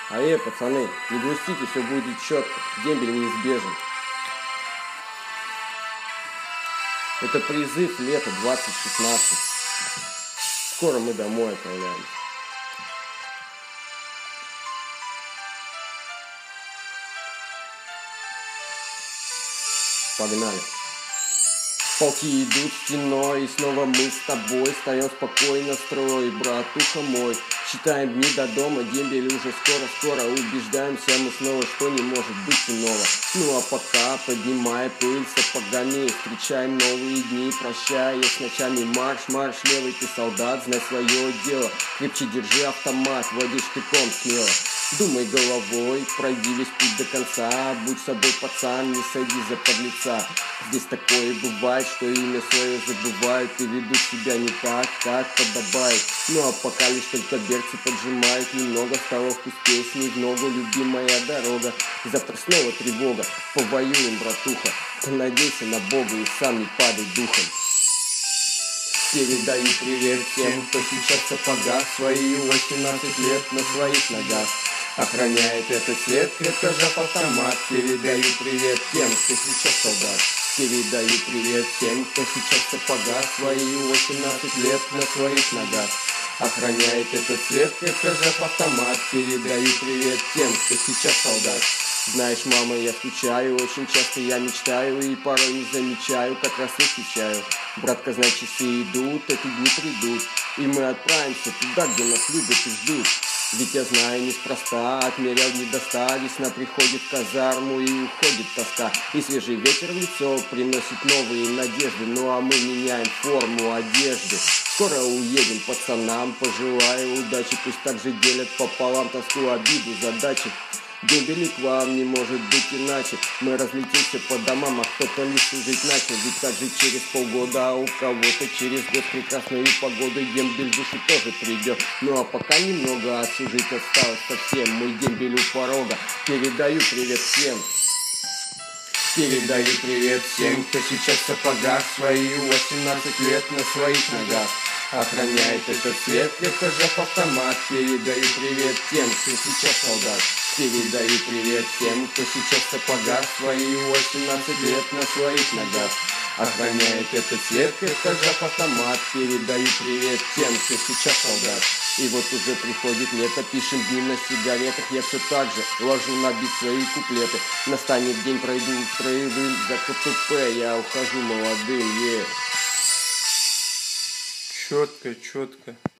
Пацаны, не грустите, все будет четко. Дембель неизбежен. Это призыв лета 2016. Скоро мы домой отправляемся. Погнали. Полки идут стеной, и снова мы с тобой встаем спокойно строй, братуха мой. Считаем дни до дома, дембель уже скоро, убеждаемся мы снова, что не может быть иного. Ну а пока, поднимая пыль сапогами, встречаем новые дни, прощаясь с ночами. Марш, левый ты солдат, знай свое дело, крепче держи автомат, води штыком смело. Думай головой, пройди весь путь до конца, будь собой пацан, не сойди за подлеца. Здесь такое бывает, что имя свое забывают и ведут себя не так, как подобает. Ну а пока лишь только берцы поджимают, немного стало вкус песни, в ногу любимая дорога. Завтра снова тревога, повоюем, братуха, понадейся на Бога и сам не падай духом. Передаю привет тем, кто сейчас в сапогах, свои 18 лет на своих ногах. Охраняет этот свет, крепко сжав автомат. Передаю привет тем, кто сейчас солдат. Передаю привет тем, кто сейчас в сапогах, свои 18 лет на своих ногах. Охраняет этот свет, крепко сжав автомат. Передаю привет тем, кто сейчас солдат. Знаешь, мама, я скучаю, очень часто я мечтаю и порой не замечаю, как раз и встречаю. Братка, знай, часы идут, эти дни придут, и мы отправимся туда, где нас любят и ждут. Ведь я знаю неспроста, отмерял не доста, весна приходит в казарму и уходит тоска. И свежий ветер в лицо приносит новые надежды, ну а мы меняем форму одежды. Скоро уедем пацанам, пожелаю удачи, пусть также делят пополам тоску, обиду, задачи. Дембель к вам не может быть иначе. Мы разлетимся по домам, а кто-то лишь жить начал. Ведь также через полгода, а у кого-то через год прекрасной погоды дембель в душу тоже придет. Ну а пока немного отслужить осталось совсем. Мой дембель у порога. Передаю привет всем. Передаю привет всем, кто сейчас в сапогах, свои 18 лет на своих ногах. Охраняет этот свет, крепко сжав автомат. Передаю привет тем, кто сейчас солдат. Передаю привет всем, кто сейчас в сапогах, свои 18 лет на своих ногах. Охраняет этот свет, крепко сжав автомат. Передаю привет тем, кто сейчас солдат. И вот уже приходит лето, пишем дни на сигаретах. Я все так же ложу на бит свои куплеты. Настанет день, пройду строевым за КПП. Я ухожу молодым, Четко.